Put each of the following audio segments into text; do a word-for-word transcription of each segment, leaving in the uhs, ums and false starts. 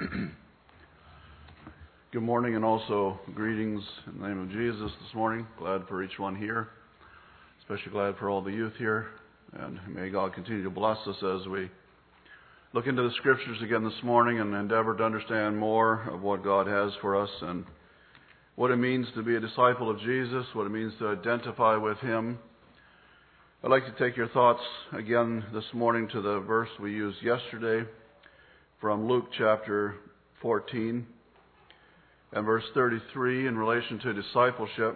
Good morning, and also greetings in the name of Jesus this morning. Glad for each one here, especially glad for all the youth here. And may God continue to bless us as we look into the Scriptures again this morning and endeavor to understand more of what God has for us and what it means to be a disciple of Jesus, what it means to identify with Him. I'd like to take your thoughts again this morning to the verse we used yesterday from Luke chapter fourteen and verse thirty-three in relation to discipleship.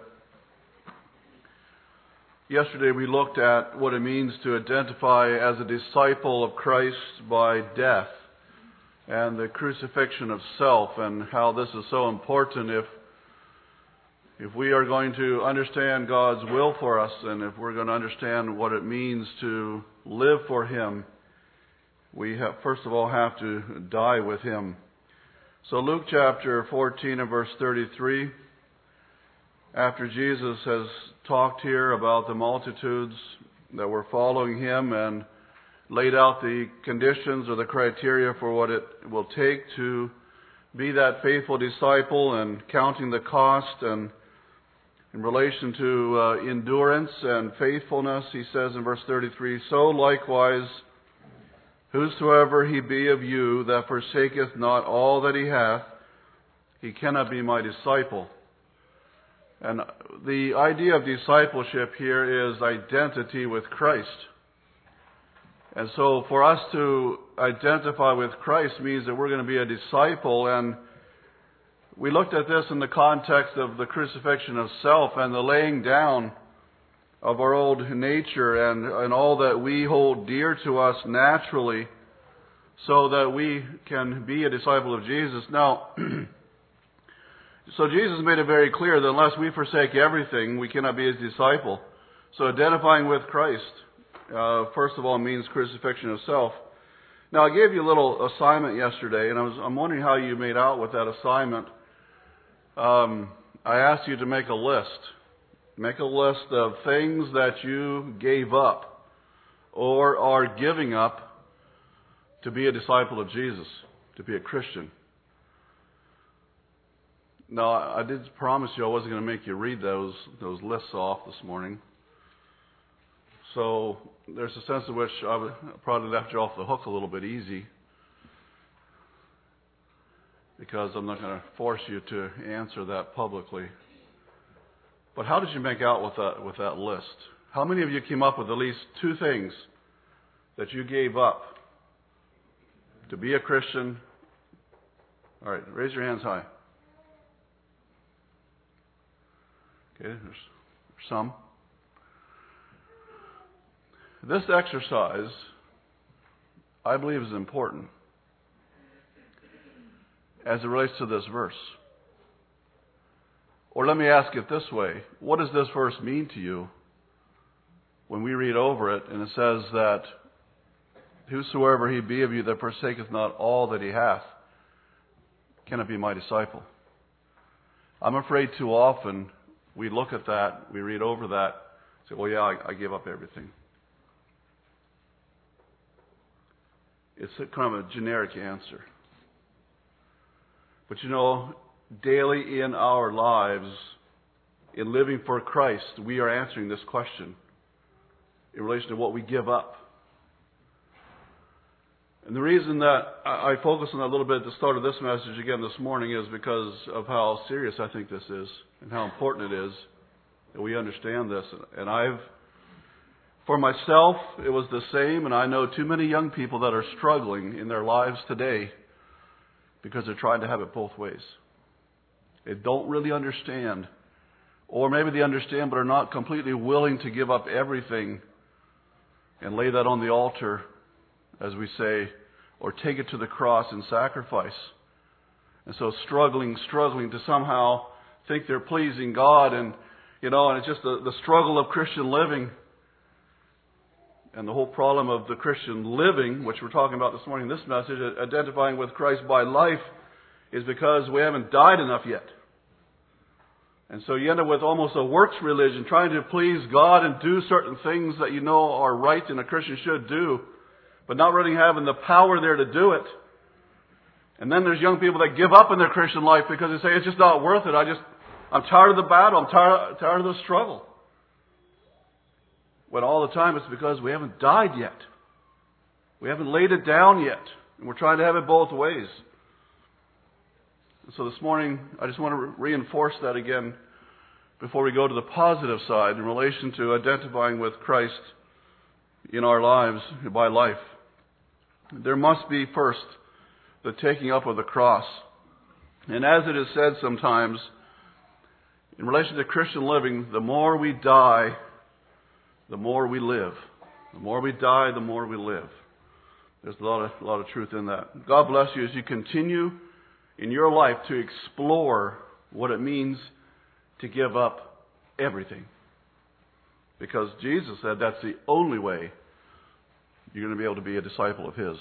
Yesterday we looked at what it means to identify as a disciple of Christ by death and the crucifixion of self, and how this is so important if if we are going to understand God's will for us, and if we're going to understand what it means to live for Him. We have, first of all, have to die with Him. So Luke chapter fourteen and verse thirty-three, after Jesus has talked here about the multitudes that were following Him and laid out the conditions or the criteria for what it will take to be that faithful disciple, and counting the cost, and in relation to uh, endurance and faithfulness, He says in verse thirty-three, "So likewise, whosoever he be of you that forsaketh not all that he hath, he cannot be my disciple." And the idea of discipleship here is identity with Christ. And so for us to identify with Christ means that we're going to be a disciple. And we looked at this in the context of the crucifixion of self and the laying down of our old nature and, and all that we hold dear to us naturally, so that we can be a disciple of Jesus. Now, so Jesus made it very clear that unless we forsake everything, we cannot be His disciple. So identifying with Christ, uh, first of all, means crucifixion of self. Now, I gave you a little assignment yesterday, and I was, I'm wondering how you made out with that assignment. Um, I asked you to make a list. Make a list of things that you gave up or are giving up to be a disciple of Jesus, to be a Christian. Now, I did promise you I wasn't going to make you read those those lists off this morning. So there's a sense in which I would probably left you off the hook a little bit easy, because I'm not going to force you to answer that publicly. But how did you make out with that with that list? How many of you came up with at least two things that you gave up to be a Christian? All right, raise your hands high. Okay, there's, there's some. This exercise, I believe, is important as it relates to this verse. Or let me ask it this way. What does this verse mean to you when we read over it and it says that whosoever he be of you that forsaketh not all that he hath cannot be my disciple? I'm afraid too often we look at that, we read over that, say, well, yeah, I, I gave up everything. It's a kind of a generic answer. But you know, daily in our lives, in living for Christ, we are answering this question in relation to what we give up. And the reason that I focus on that a little bit at the start of this message again this morning is because of how serious I think this is and how important it is that we understand this. And I've, for myself, it was the same, and I know too many young people that are struggling in their lives today because they're trying to have it both ways. They don't really understand. Or maybe they understand but are not completely willing to give up everything and lay that on the altar, as we say, or take it to the cross in sacrifice. And so struggling, struggling to somehow think they're pleasing God, and, you know, and it's just the, the struggle of Christian living. And the whole problem of the Christian living, which we're talking about this morning in this message, identifying with Christ by life, is because we haven't died enough yet. And so you end up with almost a works religion, trying to please God and do certain things that you know are right and a Christian should do, but not really having the power there to do it. And then there's young people that give up in their Christian life because they say, it's just not worth it. I just, I'm tired of the battle. I'm tired, tired of the struggle. When all the time it's because we haven't died yet. We haven't laid it down yet. And we're trying to have it both ways. So this morning, I just want to re- reinforce that again before we go to the positive side in relation to identifying with Christ in our lives by life. There must be first the taking up of the cross. And as it is said sometimes, in relation to Christian living, the more we die, the more we live. The more we die, the more we live. There's a lot of, a lot of truth in that. God bless you as you continue in your life to explore what it means to give up everything. Because Jesus said that's the only way you're going to be able to be a disciple of His.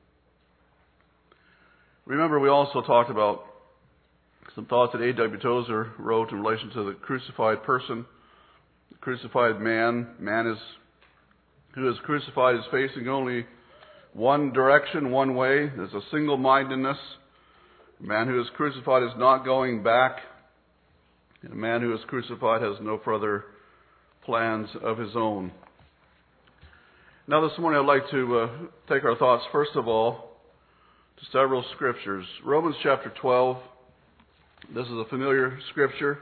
Remember, we also talked about some thoughts that A W Tozer wrote in relation to the crucified person. The crucified man, man is who is crucified is facing only one direction, one way. There's a single-mindedness. A man who is crucified is not going back. And a man who is crucified has no further plans of his own. Now this morning I'd like to uh, take our thoughts, first of all, to several scriptures. Romans chapter twelve. This is a familiar scripture.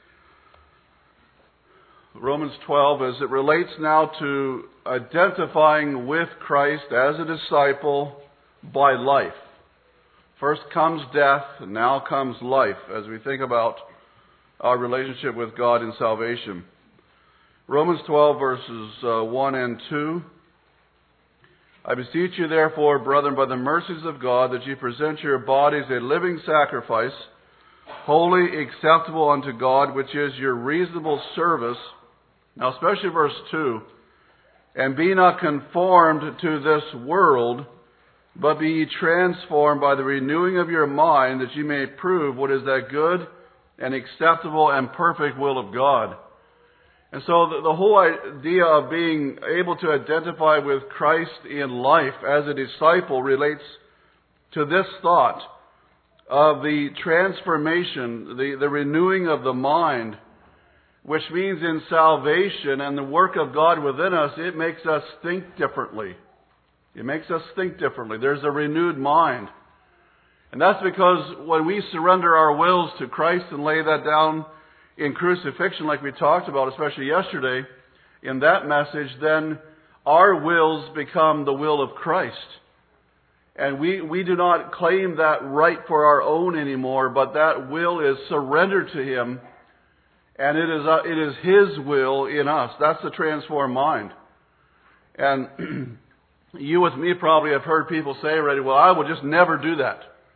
Romans twelve, as it relates now to identifying with Christ as a disciple by life. First comes death, and now comes life, as we think about our relationship with God in salvation. Romans twelve, verses uh, one and two. I beseech you, therefore, brethren, by the mercies of God, that ye present your bodies a living sacrifice, holy, acceptable unto God, which is your reasonable service. Now, especially verse two. And be not conformed to this world, but be ye transformed by the renewing of your mind, that ye may prove what is that good and acceptable and perfect will of God. And so the, the whole idea of being able to identify with Christ in life as a disciple relates to this thought of the transformation, the, the renewing of the mind, which means in salvation and the work of God within us, it makes us think differently. It makes us think differently. There's a renewed mind. And that's because when we surrender our wills to Christ and lay that down in crucifixion, like we talked about, especially yesterday, in that message, then our wills become the will of Christ. And we, we do not claim that right for our own anymore, but that will is surrendered to Him, and it is, uh, it is His will in us. That's the transformed mind. And you with me probably have heard people say already, well, I will just never do that.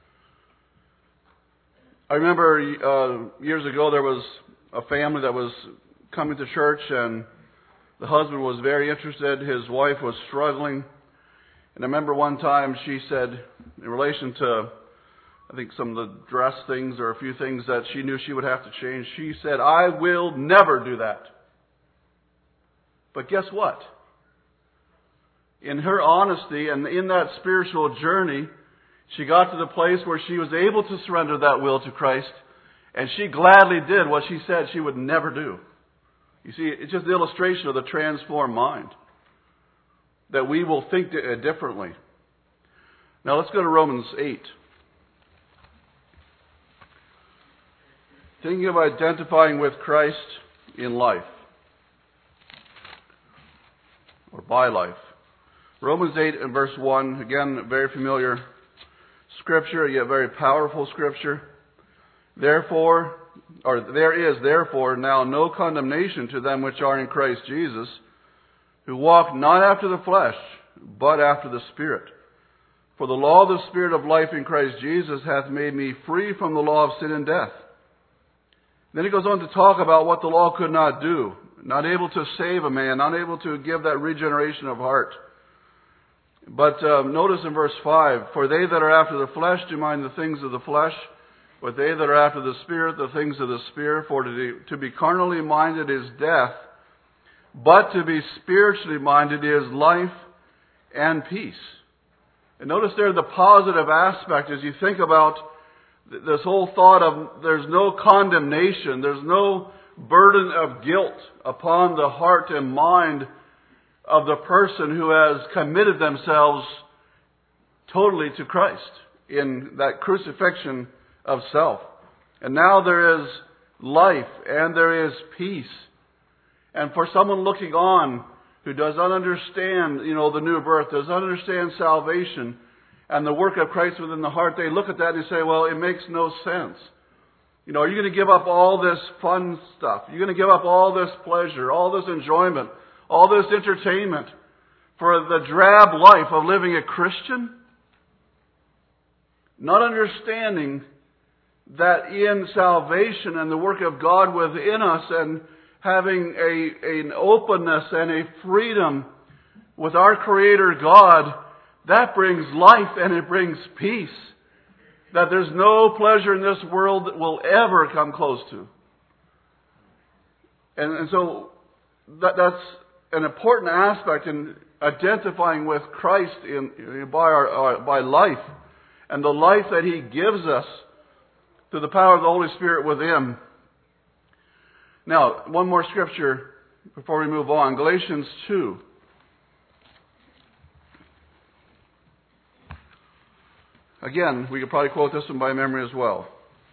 I remember uh, years ago there was a family that was coming to church, and the husband was very interested. His wife was struggling. And I remember one time she said, in relation to, I think, some of the dress things or a few things that she knew she would have to change, she said, I will never do that. But guess what? In her honesty and in that spiritual journey, she got to the place where she was able to surrender that will to Christ, and she gladly did what she said she would never do. You see, it's just an illustration of the transformed mind, that we will think differently. Now let's go to Romans eight. Thinking of identifying with Christ in life, or by life. Romans eight and verse one, again, very familiar scripture, yet very powerful scripture. Therefore, or there is therefore now no condemnation to them which are in Christ Jesus, who walk not after the flesh, but after the Spirit. For the law of the Spirit of life in Christ Jesus hath made me free from the law of sin and death. Then he goes on to talk about what the law could not do. Not able to save a man, not able to give that regeneration of heart. But uh, notice in verse five, for they that are after the flesh do mind the things of the flesh, but they that are after the Spirit, the things of the Spirit. For to, to be carnally minded is death, but to be spiritually minded is life and peace. And notice there the positive aspect as you think about this whole thought of there's no condemnation, there's no burden of guilt upon the heart and mind of the person who has committed themselves totally to Christ in that crucifixion of self. And now there is life and there is peace. And for someone looking on who does not understand, you know, the new birth, does not understand salvation and the work of Christ within the heart, they look at that and they say, well, it makes no sense. You know, are you going to give up all this fun stuff? You're going to give up all this pleasure, all this enjoyment, all this entertainment for the drab life of living a Christian? Not understanding that in salvation and the work of God within us and having a, an openness and a freedom with our Creator God, that brings life and it brings peace that there's no pleasure in this world that will ever come close to. And, and so that, that's an important aspect in identifying with Christ in, in by our, our by life and the life that He gives us through the power of the Holy Spirit within. Now, one more scripture before we move on. Galatians two. Again, we could probably quote this one by memory as well.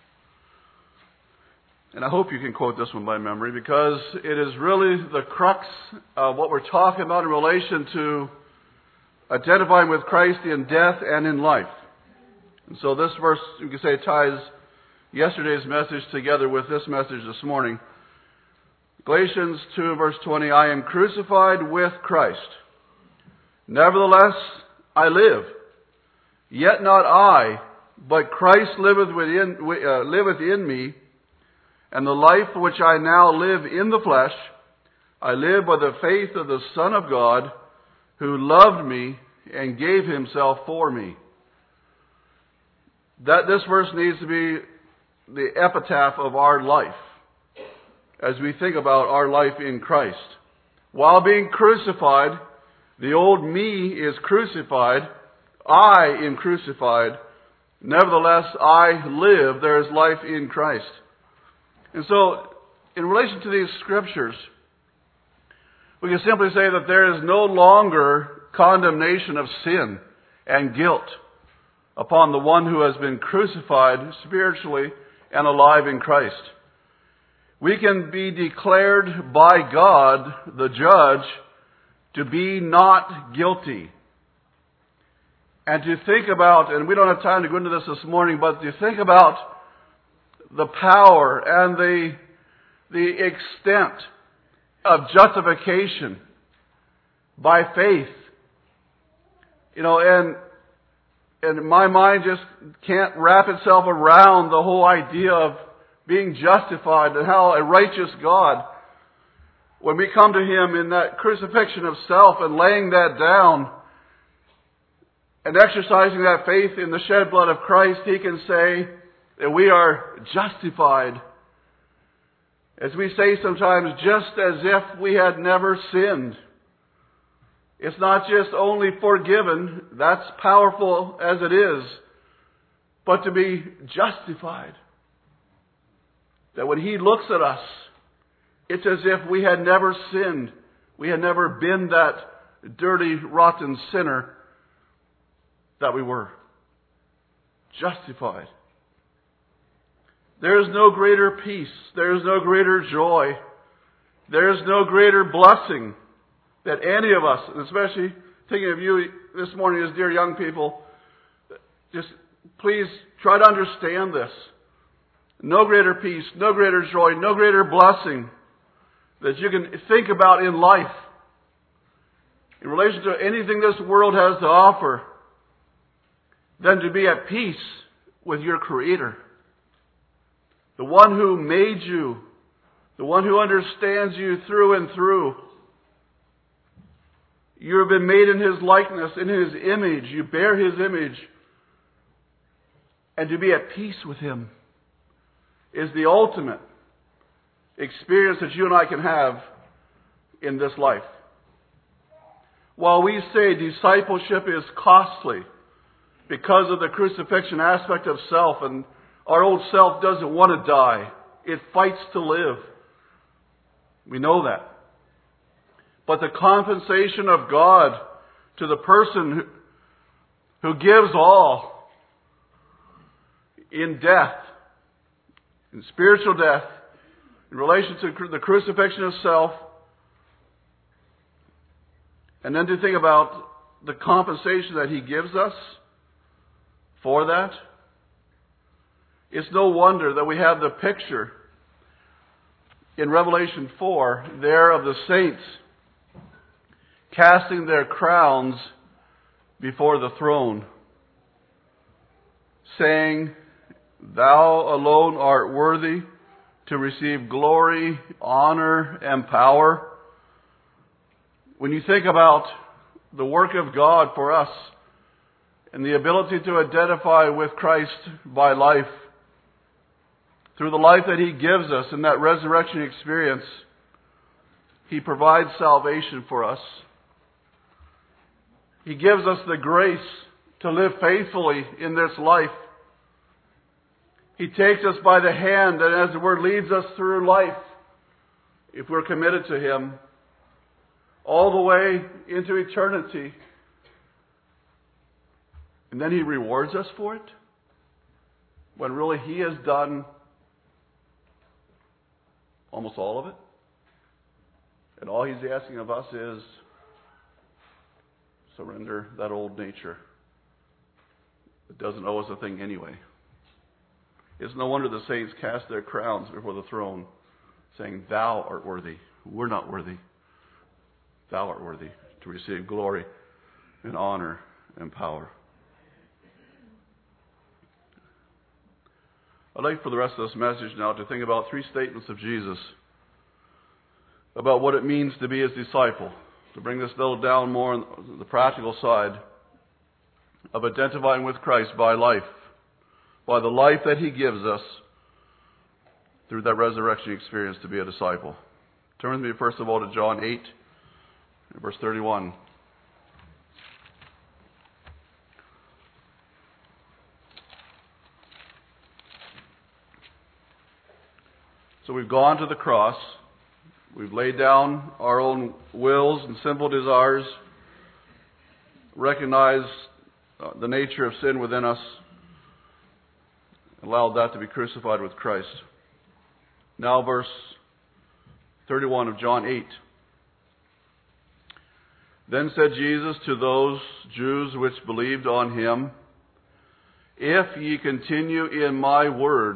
And I hope you can quote this one by memory because it is really the crux of what we're talking about in relation to identifying with Christ in death and in life. And so this verse, you could say, ties yesterday's message together with this message this morning. Galatians two, verse twenty, I am crucified with Christ. Nevertheless, I live. Yet not I, but Christ liveth within, uh, liveth in me. And the life which I now live in the flesh, I live by the faith of the Son of God, who loved me and gave Himself for me. That this verse needs to be the epitaph of our life as we think about our life in Christ. While being crucified, the old me is crucified. I am crucified. Nevertheless, I live. There is life in Christ. And so, in relation to these scriptures, we can simply say that there is no longer condemnation of sin and guilt upon the one who has been crucified spiritually and alive in Christ. We can be declared by God, the judge, to be not guilty. And to think about, and we don't have time to go into this this morning, but to think about the power and the, the extent of justification by faith. You know, and, and my mind just can't wrap itself around the whole idea of being justified and how a righteous God, when we come to Him in that crucifixion of self and laying that down and exercising that faith in the shed blood of Christ, He can say that we are justified. As we say sometimes, just as if we had never sinned. It's not just only forgiven, that's powerful as it is, but to be justified. That when He looks at us, it's as if we had never sinned. We had never been that dirty, rotten sinner that we were. Justified. There is no greater peace. There is no greater joy. There is no greater blessing that any of us, and especially thinking of you this morning as dear young people, just please try to understand this. No greater peace, no greater joy, no greater blessing that you can think about in life in relation to anything this world has to offer than to be at peace with your Creator. The one who made you, the one who understands you through and through. You have been made in His likeness, in His image. You bear His image. And to be at peace with Him is the ultimate experience that you and I can have in this life. While we say discipleship is costly, because of the crucifixion aspect of self, and our old self doesn't want to die. It fights to live. We know that. But the compensation of God to the person who, who gives all in death, in spiritual death, in relation to the crucifixion of self, and then to think about the compensation that He gives us for that. It's no wonder that we have the picture in Revelation four there of the saints casting their crowns before the throne, saying, "Thou alone art worthy to receive glory, honor, and power." When you think about the work of God for us and the ability to identify with Christ by life, through the life that He gives us in that resurrection experience, He provides salvation for us. He gives us the grace to live faithfully in this life. He takes us by the hand and, as the Word, leads us through life, if we're committed to Him, all the way into eternity. And then He rewards us for it, when really He has done almost all of it. And all He's asking of us is surrender that old nature that doesn't owe us a thing anyway. It's no wonder the saints cast their crowns before the throne, saying, "Thou art worthy." We're not worthy. Thou art worthy to receive glory and honor and power. I'd like for the rest of this message now to think about three statements of Jesus about what it means to be His disciple, to bring this little down more on the practical side of identifying with Christ by life, by the life that He gives us through that resurrection experience to be a disciple. Turn with me first of all to John eight, verse thirty-one. So we've gone to the cross. We've laid down our own wills and sinful desires, recognized the nature of sin within us, allowed that to be crucified with Christ. Now verse thirty-one of John eight. Then said Jesus to those Jews which believed on Him, "If ye continue in my word,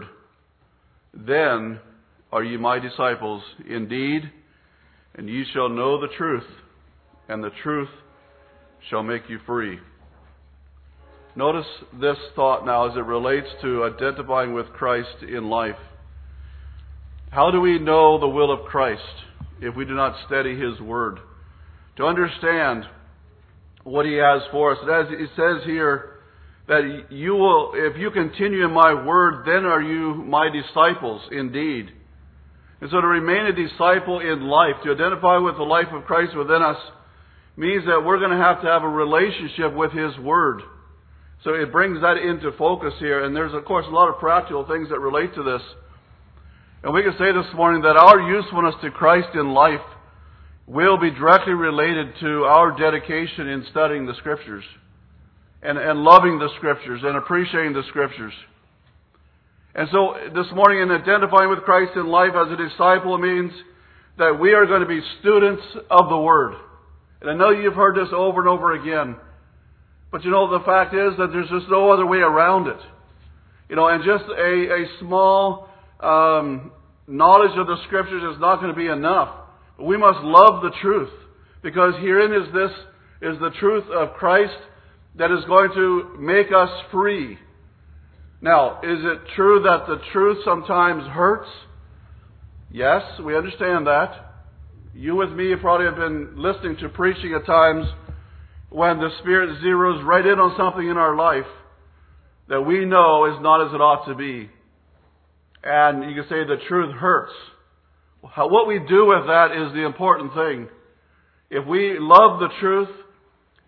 then are ye my disciples indeed, and ye shall know the truth, and the truth shall make you free." Notice this thought now as it relates to identifying with Christ in life. How do we know the will of Christ if we do not study His Word? To understand what He has for us. And as it says here, that you will, if you continue in my word, then are you my disciples indeed. And so to remain a disciple in life, to identify with the life of Christ within us, means that we're going to have to have a relationship with His Word. So it brings that into focus here. And there's, of course, a lot of practical things that relate to this. And we can say this morning that our usefulness to Christ in life will be directly related to our dedication in studying the Scriptures and, and loving the Scriptures and appreciating the Scriptures. And so this morning, in identifying with Christ in life as a disciple, means that we are going to be students of the Word. And I know you've heard this over and over again. But you know, the fact is that there's just no other way around it. You know, and just a, a small um, knowledge of the Scriptures is not going to be enough. We must love the truth, because herein is this is the truth of Christ that is going to make us free. Now, is it true that the truth sometimes hurts? Yes, we understand that. You with me probably have been listening to preaching at times when the Spirit zeroes right in on something in our life that we know is not as it ought to be. And you can say the truth hurts. How, what we do with that is the important thing. If we love the truth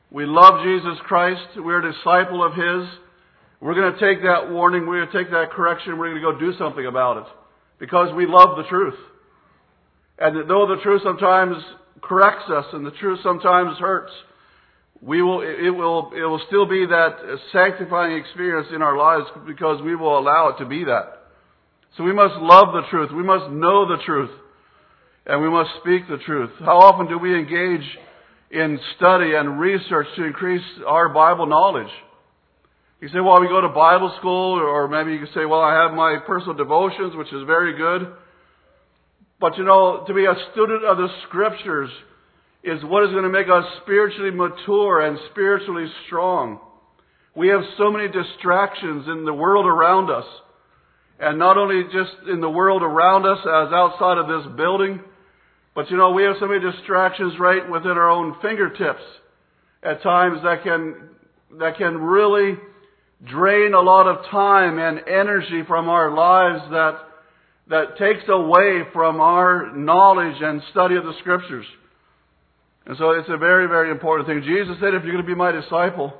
We love Jesus Christ. We're a disciple of His. We're going to take that warning. We're going to take that correction. We're going to go do something about it. Because we love the truth. And though the truth sometimes corrects us and the truth sometimes hurts, we will, it will, it will still be that sanctifying experience in our lives because we will allow it to be that. So we must love the truth. We must know the truth. And we must speak the truth. How often do we engage in study and research to increase our Bible knowledge? You say, well, we go to Bible school, or maybe you can say, well, I have my personal devotions, which is very good. But you know, to be a student of the Scriptures is what is going to make us spiritually mature and spiritually strong. We have so many distractions in the world around us. And not only just in the world around us as outside of this building, but you know, we have so many distractions right within our own fingertips at times that can, that can really drain a lot of time and energy from our lives that, that takes away from our knowledge and study of the Scriptures. And so it's a very, very important thing. Jesus said, if you're going to be my disciple,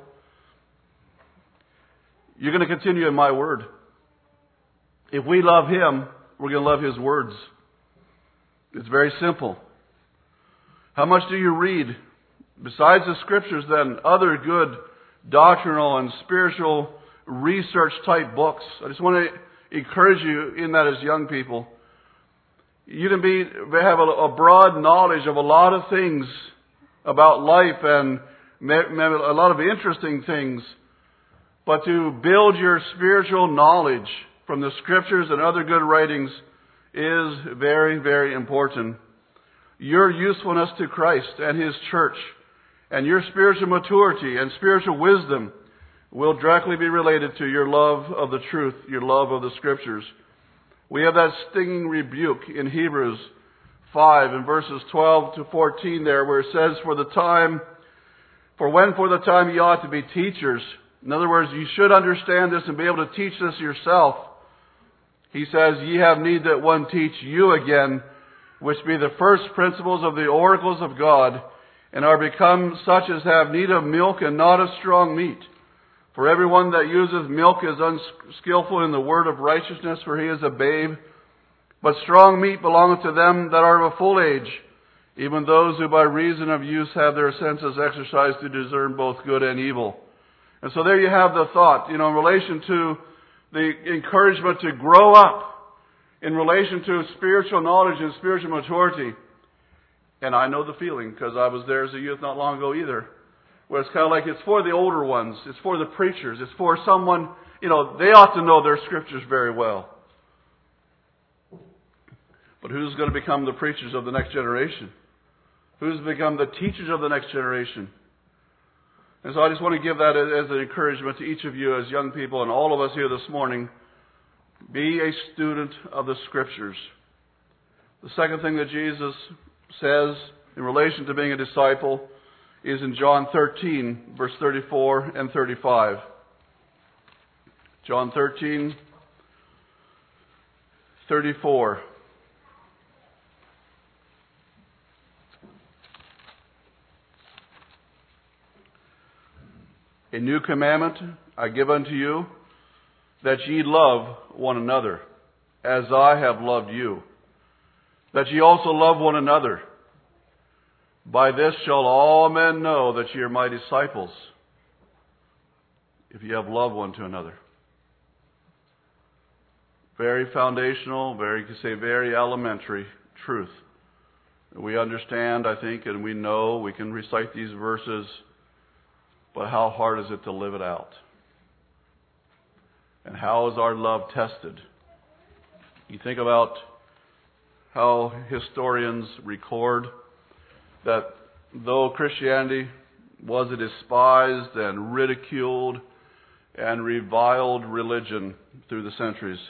you're going to continue in my word. If we love Him, we're going to love His words. It's very simple. How much do you read? Besides the Scriptures, then, other good doctrinal and spiritual research type books. I just want to encourage you in that as young people. You can be have a, a broad knowledge of a lot of things about life and a lot of interesting things. But to build your spiritual knowledge from the Scriptures and other good writings is very, very important. Your usefulness to Christ and His church and your spiritual maturity and spiritual wisdom will directly be related to your love of the truth, your love of the Scriptures. We have that stinging rebuke in Hebrews five and verses twelve to fourteen there, where it says, For the time, for when for the time ye ought to be teachers. In other words, you should understand this and be able to teach this yourself. He says, Ye have need that one teach you again, which be the first principles of the oracles of God, and are become such as have need of milk and not of strong meat. For everyone that useth milk is unskillful in the word of righteousness, for he is a babe. But strong meat belongeth to them that are of a full age, even those who by reason of use have their senses exercised to discern both good and evil. And so there you have the thought, you know, in relation to the encouragement to grow up, in relation to spiritual knowledge and spiritual maturity. And I know the feeling, because I was there as a youth not long ago either, where it's kind of like it's for the older ones, it's for the preachers, it's for someone, you know, they ought to know their Scriptures very well. But who's going to become the preachers of the next generation? Who's become the teachers of the next generation? And so I just want to give that as an encouragement to each of you as young people and all of us here this morning. Be a student of the Scriptures. The second thing that Jesus says in relation to being a disciple is in John thirteen, verse thirty-four and thirty-five. John thirteen, thirty-four. A new commandment I give unto you, that ye love one another, as I have loved you, that ye also love one another. By this shall all men know that ye are my disciples, if ye have love one to another. Very foundational, very, you could say, very elementary truth. We understand, I think, and we know, we can recite these verses, but how hard is it to live it out? And how is our love tested? You think about how historians record that though Christianity was a despised and ridiculed and reviled religion through the centuries,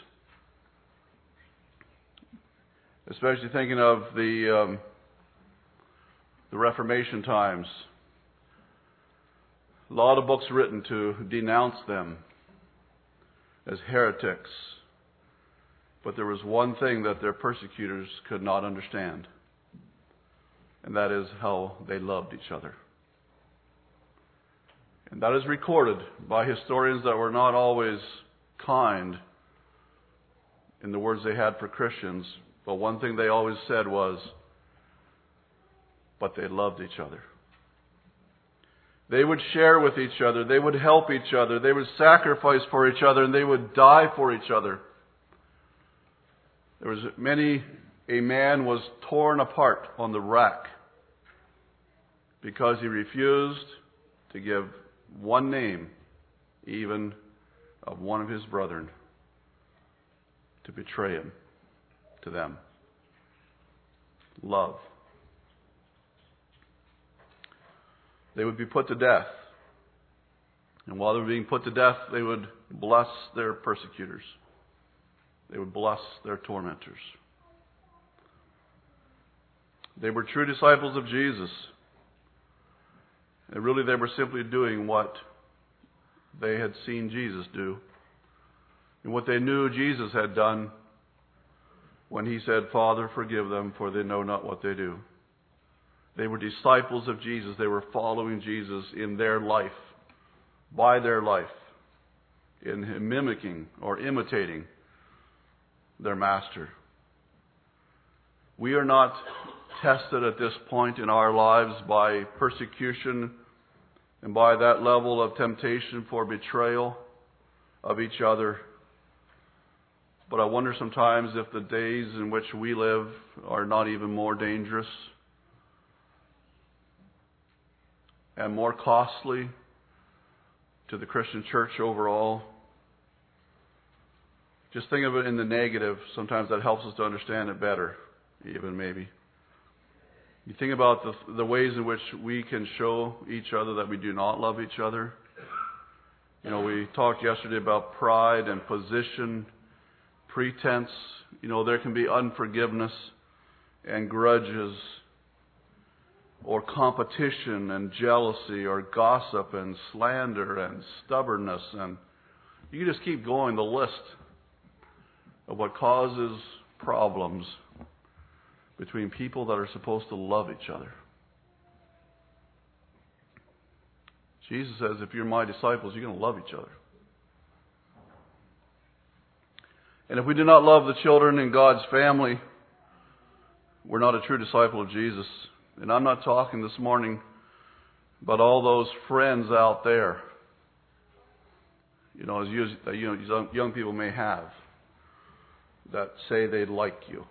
especially thinking of the um, the Reformation times, a lot of books written to denounce them as heretics. But there was one thing that their persecutors could not understand, and that is how they loved each other. And that is recorded by historians that were not always kind in the words they had for Christians. But one thing they always said was, but they loved each other. They would share with each other. They would help each other. They would sacrifice for each other, and they would die for each other. There was many, a man was torn apart on the rack because he refused to give one name, even of one of his brethren, to betray him to them. Love. They would be put to death. And while they were being put to death, they would bless their persecutors. They would bless their tormentors. They were true disciples of Jesus. And really they were simply doing what they had seen Jesus do. And what they knew Jesus had done when he said, Father, forgive them, for they know not what they do. They were disciples of Jesus. They were following Jesus in their life, by their life, in mimicking or imitating their master. We are not tested at this point in our lives by persecution and by that level of temptation for betrayal of each other. But I wonder sometimes if the days in which we live are not even more dangerous and more costly to the Christian church overall. Just think of it in the negative. Sometimes that helps us to understand it better, even maybe. You think about the, the ways in which we can show each other that we do not love each other. You know, we talked yesterday about pride and position, pretense. You know, there can be unforgiveness and grudges, or competition and jealousy, or gossip and slander and stubbornness. And you can just keep going the list of what causes problems between people that are supposed to love each other. Jesus says, if you're my disciples, you're going to love each other. And if we do not love the children in God's family, we're not a true disciple of Jesus. And I'm not talking this morning about all those friends out there, you know, as you, you know, young, young people may have, that say they like you.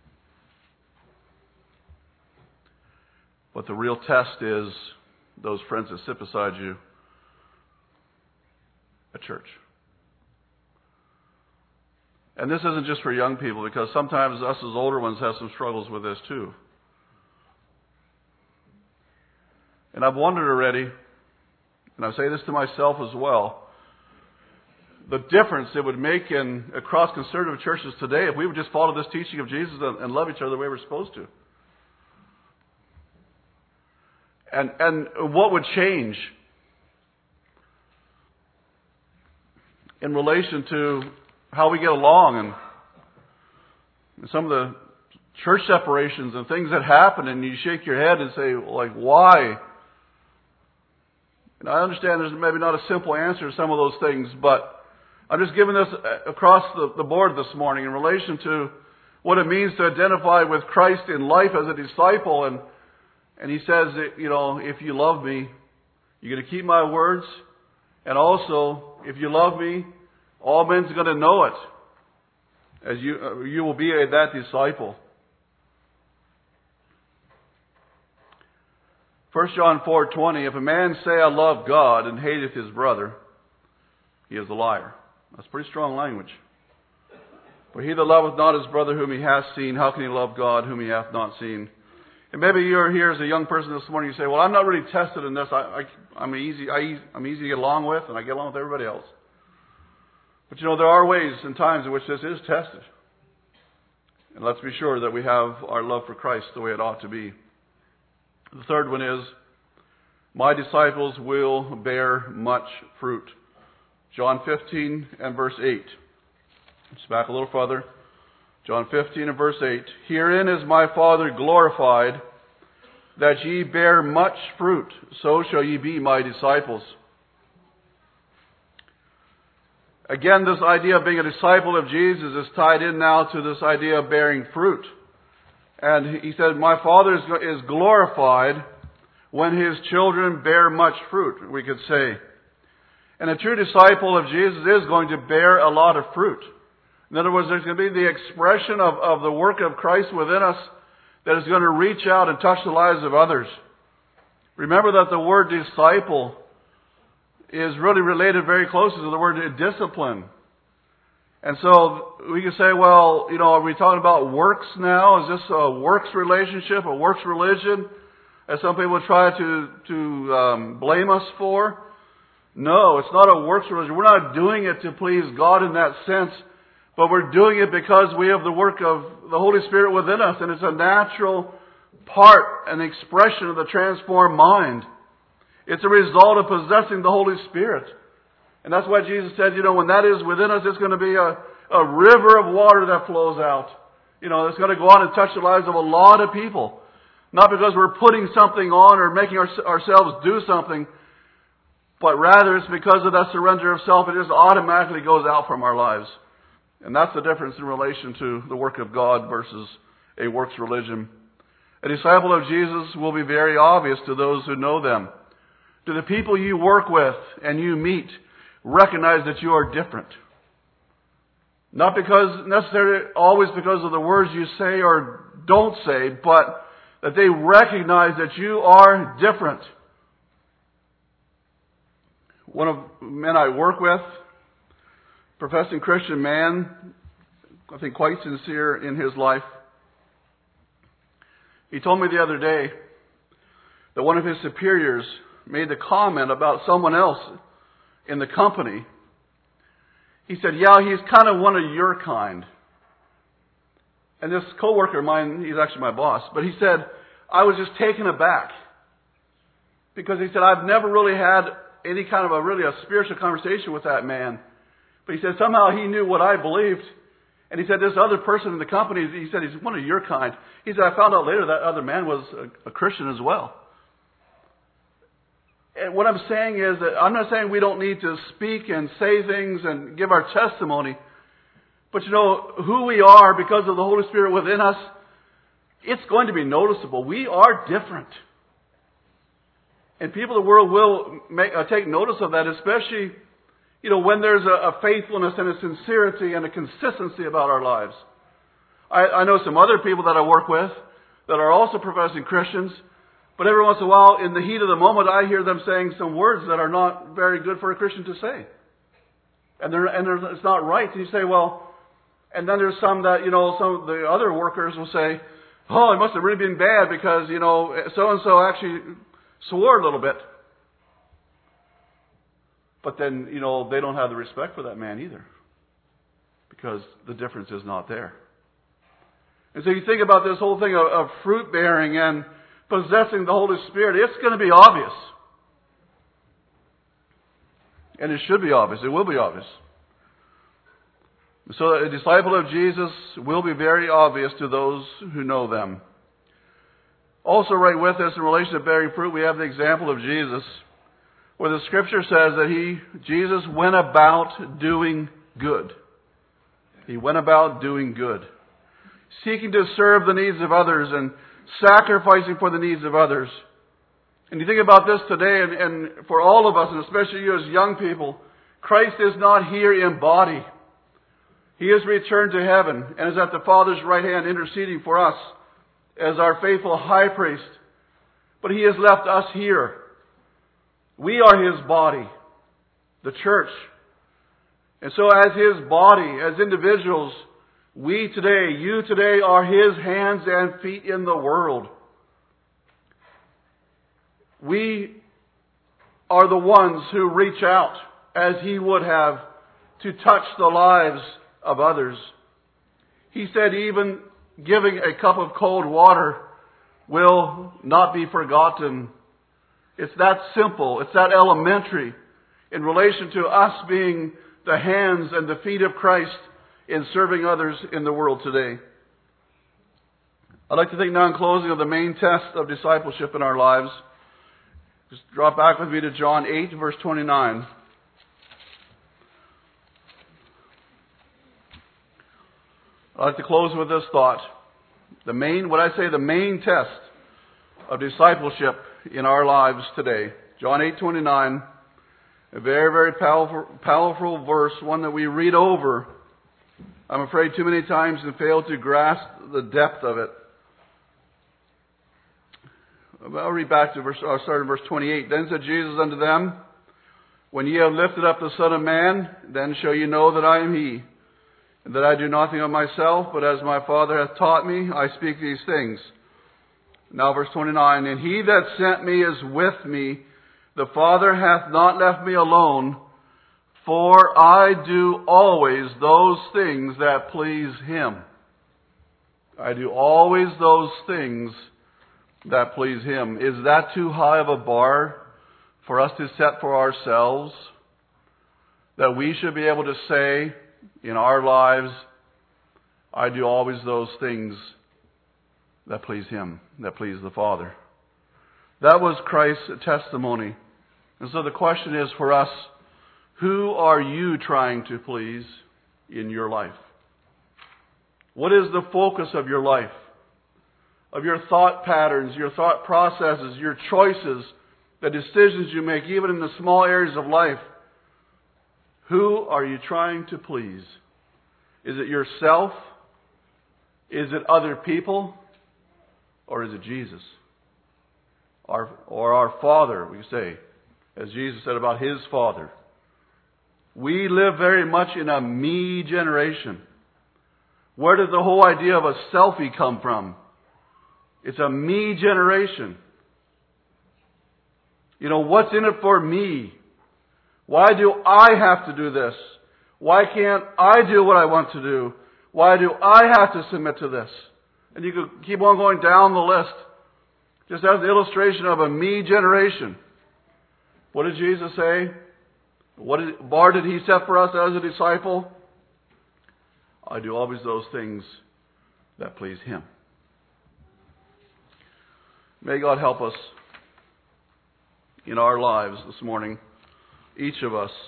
But the real test is those friends that sit beside you at church. And this isn't just for young people, because sometimes us as older ones have some struggles with this too. And I've wondered already, and I say this to myself as well, the difference it would make in across conservative churches today if we would just follow this teaching of Jesus and, and love each other the way we're supposed to. And and what would change in relation to how we get along and, and some of the church separations and things that happen, and you shake your head and say, like, why? And I understand there's maybe not a simple answer to some of those things, but I'm just giving this across the, the board this morning in relation to what it means to identify with Christ in life as a disciple. And and he says, that, you know, if you love me, you're going to keep my words. And also, if you love me, all men's going to know it, as you uh, you will be a, that disciple. First John four twenty, if a man say, I love God, and hateth his brother, he is a liar. That's pretty strong language. For he that loveth not his brother whom he hath seen, how can he love God whom he hath not seen? And maybe you're here as a young person this morning, you say, well, I'm not really tested in this. I, I, I'm, easy, I, I'm easy to get along with, and I get along with everybody else. But you know, there are ways and times in which this is tested. And let's be sure that we have our love for Christ the way it ought to be. The third one is, my disciples will bear much fruit. John fifteen and verse eight. Just back a little further. John fifteen and verse eight. Herein is my Father glorified, that ye bear much fruit, so shall ye be my disciples. Again, this idea of being a disciple of Jesus is tied in now to this idea of bearing fruit. And he said, my Father is glorified when His children bear much fruit, we could say. And a true disciple of Jesus is going to bear a lot of fruit. In other words, there's going to be the expression of, of the work of Christ within us that is going to reach out and touch the lives of others. Remember that the word disciple is really related very closely to the word discipline. And so we can say, well, you know, are we talking about works now? Is this a works relationship, a works religion, as some people try to, to um, blame us for? No, it's not a works religion. We're not doing it to please God in that sense, but we're doing it because we have the work of the Holy Spirit within us, and it's a natural part, an expression of the transformed mind. It's a result of possessing the Holy Spirit. And that's why Jesus said, you know, when that is within us, it's going to be a, a river of water that flows out. You know, it's going to go on and touch the lives of a lot of people. Not because we're putting something on or making our, ourselves do something, but rather it's because of that surrender of self. It just automatically goes out from our lives. And that's the difference in relation to the work of God versus a works religion. A disciple of Jesus will be very obvious to those who know them. Do the people you work with and you meet recognize that you are different? Not because necessarily always because of the words you say or don't say, but that they recognize that you are different. One of the men I work with, professing Christian man, I think quite sincere in his life, he told me the other day that one of his superiors made the comment about someone else in the company. He said, yeah, he's kind of one of your kind. And this coworker of mine, he's actually my boss, but he said, I was just taken aback. Because he said, I've never really had any kind of a really a spiritual conversation with that man. But he said, somehow he knew what I believed. And he said, this other person in the company, he said, he's one of your kind. He said, I found out later that other man was a, a Christian as well. And what I'm saying is that I'm not saying we don't need to speak and say things and give our testimony. But you know, who we are because of the Holy Spirit within us, it's going to be noticeable. We are different. And people of the world will make, uh, take notice of that, especially, you know, when there's a, a faithfulness and a sincerity and a consistency about our lives. I, I know some other people that I work with that are also professing Christians, but every once in a while, in the heat of the moment, I hear them saying some words that are not very good for a Christian to say. And, they're, and they're, it's not right. And you say, well, and then there's some that, you know, some of the other workers will say, oh, it must have really been bad because, you know, so-and-so actually swore a little bit. But then, you know, they don't have the respect for that man either. Because the difference is not there. And so you think about this whole thing of, of fruit bearing and possessing the Holy Spirit, it's going to be obvious. And it should be obvious. It will be obvious. So a disciple of Jesus will be very obvious to those who know them. Also right with us in relation to bearing fruit, we have the example of Jesus, where the Scripture says that he, Jesus, went about doing good. He went about doing good. Seeking to serve the needs of others and sacrificing for the needs of others. And you think about this today, and, and for all of us, and especially you as young people, Christ is not here in body. He has returned to heaven and is at the Father's right hand interceding for us as our faithful high priest. But He has left us here. We are His body, the church. And so as His body, as individuals, we today, you today, are His hands and feet in the world. We are the ones who reach out, as He would have, to touch the lives of others. He said even giving a cup of cold water will not be forgotten. It's that simple. It's that elementary in relation to us being the hands and the feet of Christ in serving others in the world today. I'd like to think now in closing of the main test of discipleship in our lives. Just drop back with me to John eight, verse twenty-nine. I'd like to close with this thought. The main, what I say, the main test of discipleship in our lives today. John eight twenty-nine, a very, very powerful, powerful verse, one that we read over, I'm afraid, too many times and fail to grasp the depth of it. I'll read back to verse, I'll start in verse twenty-eight. Then said Jesus unto them, When ye have lifted up the Son of Man, then shall ye know that I am He, and that I do nothing of myself, but as my Father hath taught me, I speak these things. Now verse twenty-nine, And he that sent me is with me. The Father hath not left me alone, for I do always those things that please Him. I do always those things that please Him. Is that too high of a bar for us to set for ourselves? That we should be able to say in our lives, I do always those things that please Him, that please the Father. That was Christ's testimony. And so the question is for us, who are you trying to please in your life? What is the focus of your life? Of your thought patterns, your thought processes, your choices, the decisions you make, even in the small areas of life. Who are you trying to please? Is it yourself? Is it other people? Or is it Jesus? Our, or our Father, we say, as Jesus said about His Father. We live very much in a me generation. Where did the whole idea of a selfie come from? It's a me generation. You know, what's in it for me? Why do I have to do this? Why can't I do what I want to do? Why do I have to submit to this? And you could keep on going down the list. Just as an illustration of a me generation. What did Jesus say? What did, bar did He set for us as a disciple? I do always those things that please Him. May God help us in our lives this morning, each of us,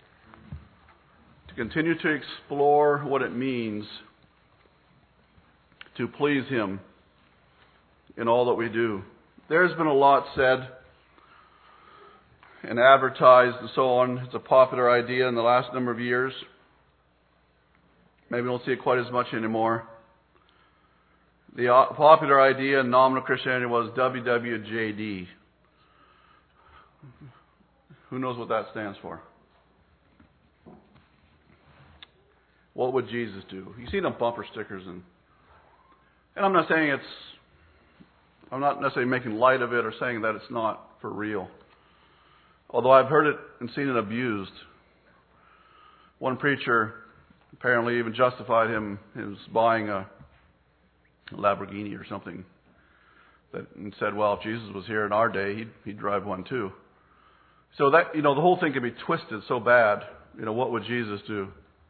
to continue to explore what it means to please Him in all that we do. There's been a lot said and advertised and so on. It's a popular idea in the last number of years. Maybe we don't see it quite as much anymore. The popular idea in nominal Christianity was W W J D. Who knows what that stands for? What would Jesus do? You see them bumper stickers, and and I'm not saying it's, I'm not necessarily making light of it or saying that it's not for real. Although I've heard it and seen it abused. One preacher apparently even justified him his buying a Lamborghini or something, that and said, well, if Jesus was here in our day, he'd, he'd drive one too. So that, you know, the whole thing can be twisted so bad. You know, what would Jesus do?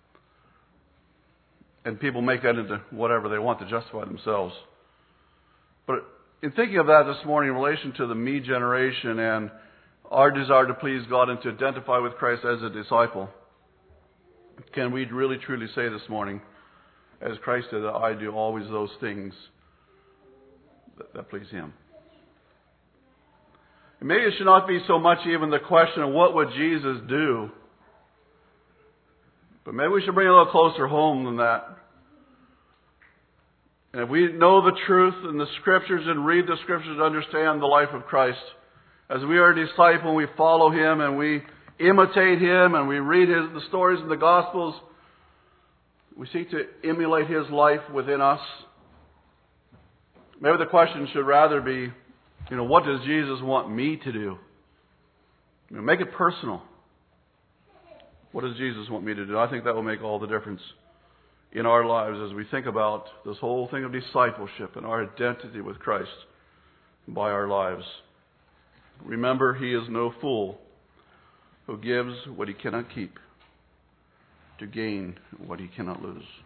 And people make that into whatever they want to justify themselves. But in thinking of that this morning in relation to the me generation and our desire to please God and to identify with Christ as a disciple, can we really truly say this morning, as Christ said, that I do always those things that, that please Him? And maybe it should not be so much even the question of what would Jesus do, but maybe we should bring it a little closer home than that. And if we know the truth in the Scriptures and read the Scriptures to understand the life of Christ, as we are a disciple and we follow Him and we imitate Him and we read his, the stories in the Gospels, we seek to emulate His life within us. Maybe the question should rather be, you know, what does Jesus want me to do? You know, make it personal. What does Jesus want me to do? I think that will make all the difference in our lives as we think about this whole thing of discipleship and our identity with Christ by our lives. Remember, He is no fool who gives what he cannot keep to gain what he cannot lose.